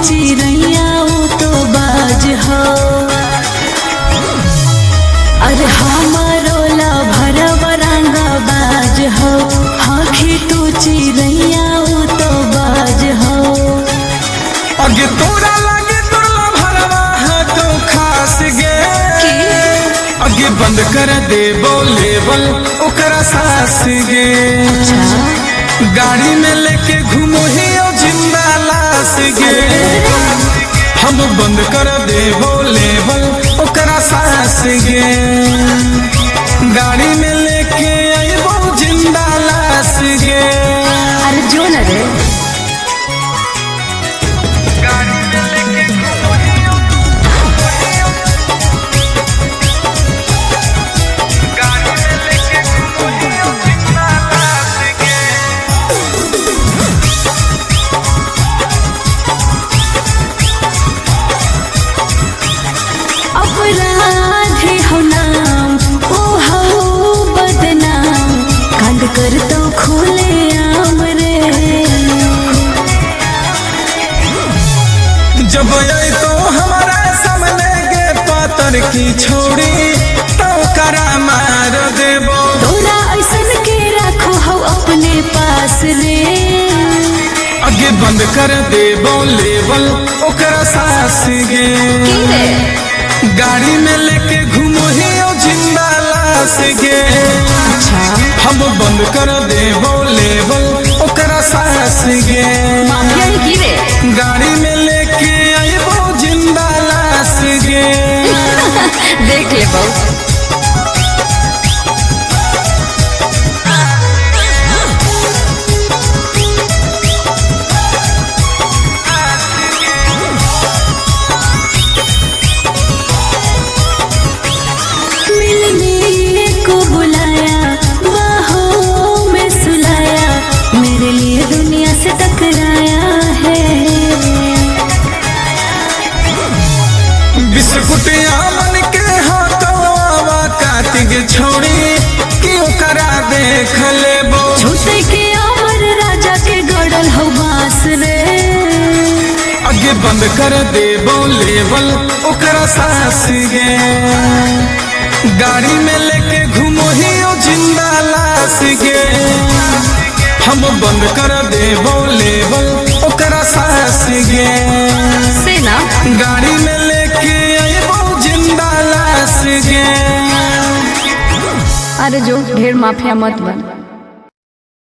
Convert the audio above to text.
चिड़ैया ऊ तो बाज हो। अरे हमारो ला भरवा रंगा बाज हो। आखी तू चिड़ैया ऊ तो बाज हो। अगे तोरा लागे तोरा भरवा है तो खास गे। अगे बंद कर दे लेवल ओकरा सास गे। गाड़ी में लेके घूमो ही जिंदा लाश गे। हम बंद कर दे लेवल ओकरा सास गे। गाड़ी में लेके आइबो जिंदा लाश गे। अरे जो न रे अपराधी हो नाम ओ हो बदनाम। कांड कर तो खोले आम रे। जब आई तो हमारा सामने गे पातर की छोड़ी तो करा मार देबो। तोरा ऐसन के रखो हो अपने पास रे। अगे बंद कर देबो लेवल ओकरा सास गे। गाड़ी में लेके घूमो ही जिंदा लाश गे। हम बंद कर देबो लेवल ओकरा सास गे। गाड़ी में लेके आइबो जिंदा लाश गे। देख ले बहु मिलने को बुलाया बाहों में सुलाया। मेरे लिए दुनिया से टकराया है। बिस्कुटिया मन के हाथवा कातिक छोड़ी क्यों करा देख लेबो। छूटे के अमर राजा के गड़ल हो बांस रे। अगे बंद कर देबो लेवल ओकरा सास गे। गाड़ी में लेके घूमो ही जिंदा लाश गे। हम बंद कर देबो लेवल ओकरा सास गे। सेना गाड़ी में लेके आइबो जिंदा लाश गे। अरे जो ढेर माफिया मत बन।